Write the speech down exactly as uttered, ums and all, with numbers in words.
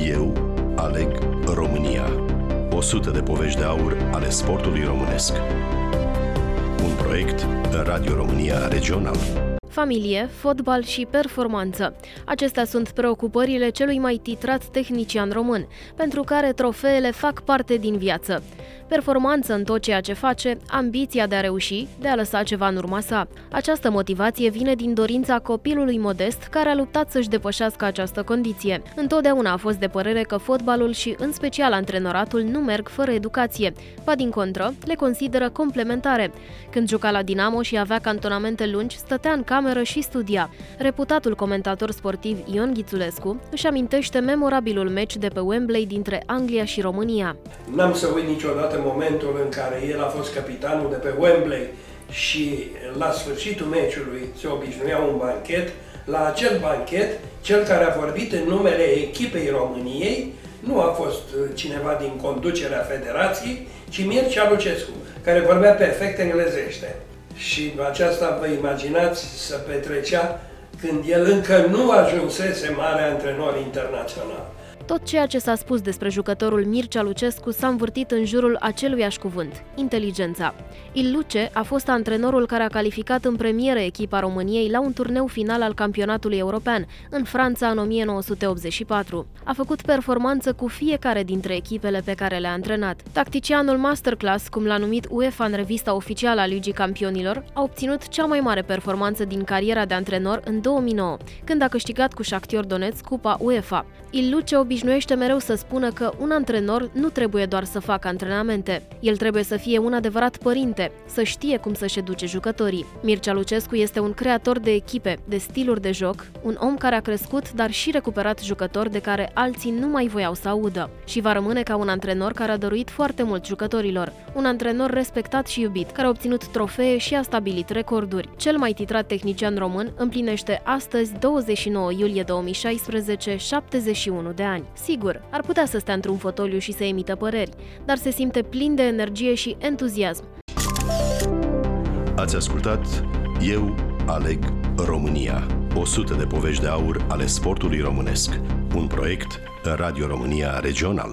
Eu aleg România. o sută de povești de aur ale sportului românesc. Un proiect Radio România Regional. Familie, fotbal și performanță. Acestea sunt preocupările celui mai titrat tehnician român, pentru care trofeele fac parte din viață. Performanță în tot ceea ce face, ambiția de a reuși, de a lăsa ceva în urma sa. Această motivație vine din dorința copilului modest care a luptat să-și depășească această condiție. Întotdeauna a fost de părere că fotbalul și în special antrenoratul nu merg fără educație, ba din contră, le consideră complementare. Când juca la Dinamo și avea cantonamente lungi, stătea în cameră și studia. Reputatul comentator sportiv Ion Ghițulescu își amintește memorabilul meci de pe Wembley dintre Anglia și România. N-am să uit niciodată momentul în care el a fost capitanul de pe Wembley și la sfârșitul meciului se obișnuia un banchet. La acel banchet, cel care a vorbit în numele echipei României nu a fost cineva din conducerea federației, ci Mircea Lucescu, care vorbea perfect englezește. Și aceasta, vă imaginați, să petrecea când el încă nu ajunsese mare antrenor internațional. Tot ceea ce s-a spus despre jucătorul Mircea Lucescu s-a învârtit în jurul aceluiași cuvânt, inteligența. Il Luce a fost antrenorul care a calificat în premieră echipa României la un turneu final al campionatului european, în Franța în o mie nouă sute optzeci și patru. A făcut performanță cu fiecare dintre echipele pe care le-a antrenat. Tacticianul Masterclass, cum l-a numit UEFA în revista oficială a Ligii Campionilor, a obținut cea mai mare performanță din cariera de antrenor în două mii nouă, când a câștigat cu Shakhtar Donetsk Cupa UEFA. Il Luce obișnuiește mereu să spună că un antrenor nu trebuie doar să facă antrenamente. El trebuie să fie un adevărat părinte, să știe cum să-și educe jucătorii. Mircea Lucescu este un creator de echipe, de stiluri de joc, un om care a crescut, dar și recuperat jucători de care alții nu mai voiau să audă. Și va rămâne ca un antrenor care a dăruit foarte mult jucătorilor. Un antrenor respectat și iubit, care a obținut trofee și a stabilit recorduri. Cel mai titrat tehnician român împlinește astăzi, douăzeci și nouă iulie două mii șaisprezece, șaptezeci și unu de ani. Sigur, ar putea să stea într-un fotoliu și să emită păreri, dar se simte plin de energie și entuziasm. Ați ascultat Eu aleg România. o sută de povești de aur ale sportului românesc. Un proiect Radio România Regional.